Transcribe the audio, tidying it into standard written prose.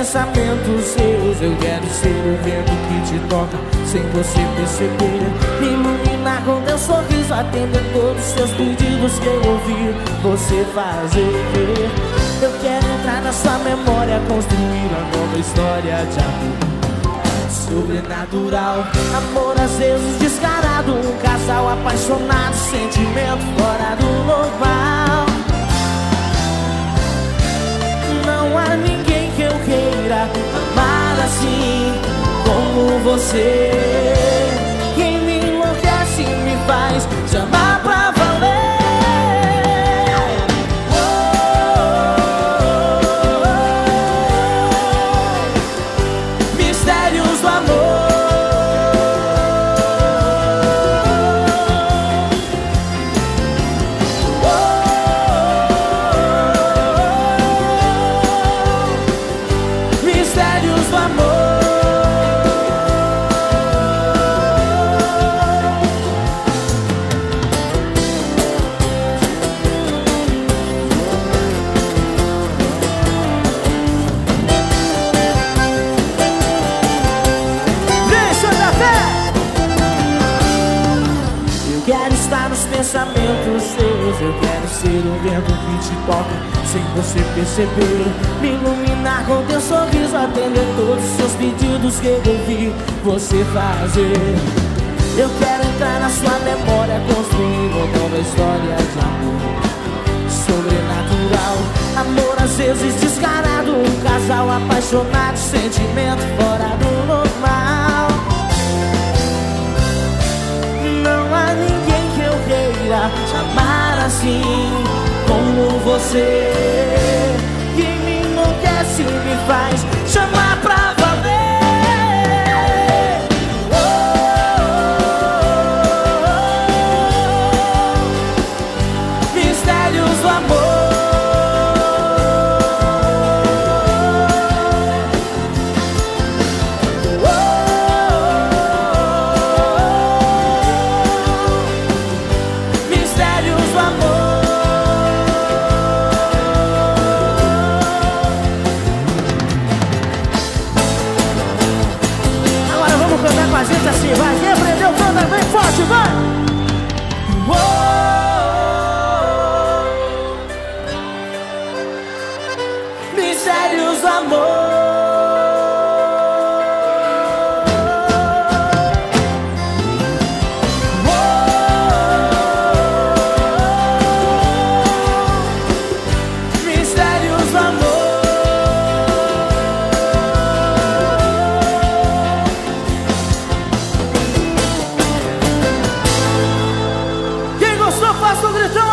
pensamentos seus. Eu quero ser o vento que te toca sem você perceber. Me iluminar com teu sorriso, atender todos os seus pedidos que eu ouvi você fazer. Eu quero entrar na sua memória, construir uma nova história de amor sobrenatural, amor às vezes descarado, um casal apaixonado, sentimento fora do normal. Não há ninguém que eu queira amar assim como você. Quem me enlouquece me faz te amar pra valer. Mistérios do amor. Mistérios do amor. Eu quero estar nos pensamentos seus. Eu quero ser o vento que te toca sem você perceber. Me iluminar com teu sorriso, atender todos os seus pedidos que eu ouvi você fazer. Eu quero entrar na sua memória, construir uma nova história de amor sobrenatural, amor às vezes descarado, um casal apaixonado, sentimento fora do normal. Não há ninguém que eu queira amar assim como você. Quem me enlouquece me faz chamar pra valer. Mistérios do amor. Mistérios do amor. Agora vamos cantar com a gente assim, vai. Quem aprendeu canta bem forte, vai. Mistérios do amor. Mistérios do amor. Quem gostou, faça um gritão.